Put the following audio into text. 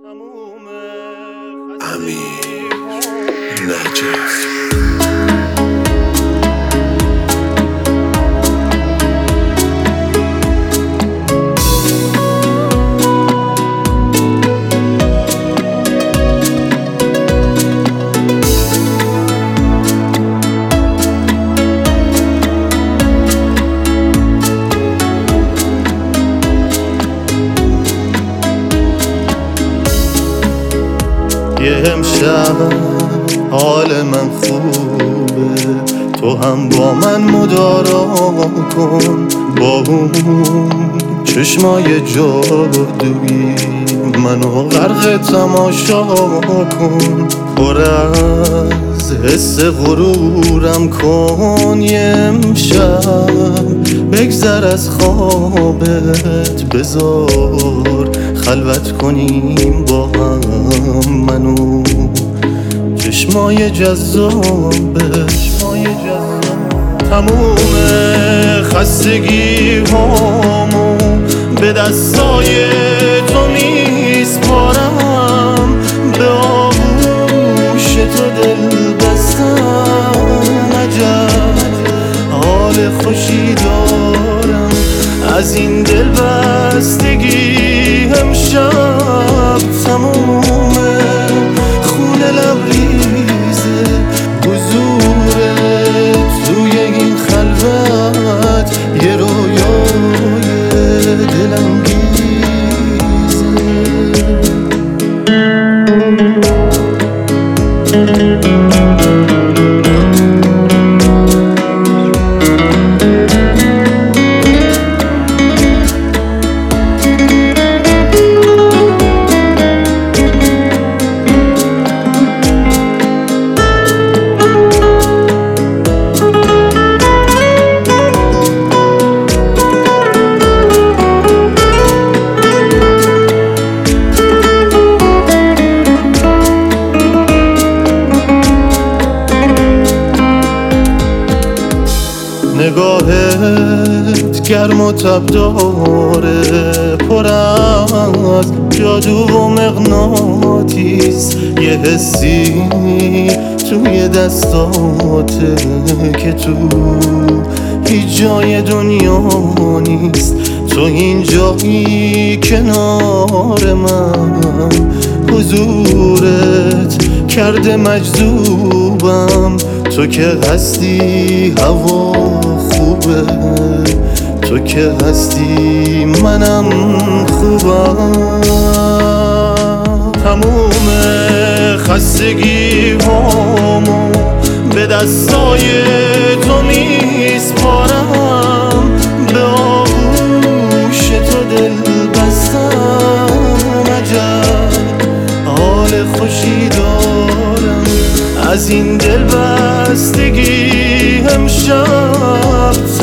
امیر نجف. یه امشب حال من خوبه، تو هم با من مدارا کن، با اون چشمای جادویی منو غرق تماشا کن، پر از حس غرورم کن. یه امشب بگذر از خوابت، بذار خلوت کنیم با هم منو چشمای جذابش. تموم خستگی هامو به دستای تو میسپارم، به آغوش تو دل بستم. عجب حال خوشی دارم از این دل بستگی. امشب تمومه، خونه لبریزه حضورت توی این خلوت، یه رویای دلانگیزه. نگاهت گرم و تبداره، پر از جادو و مغناطیس. یه حسی توی دستاته که تو هیچ جای دنیا نیست. تو اینجایی کنار من، حضورت کرده مجذوبم. تو که هستی هوا خوبه، تو که هستی منم خوبم. تموم خستگی هامو به دستای تو میسپارم، به آغوش تو دل بستم. عجب حال خوشی دارم از این دل بستگی. امشب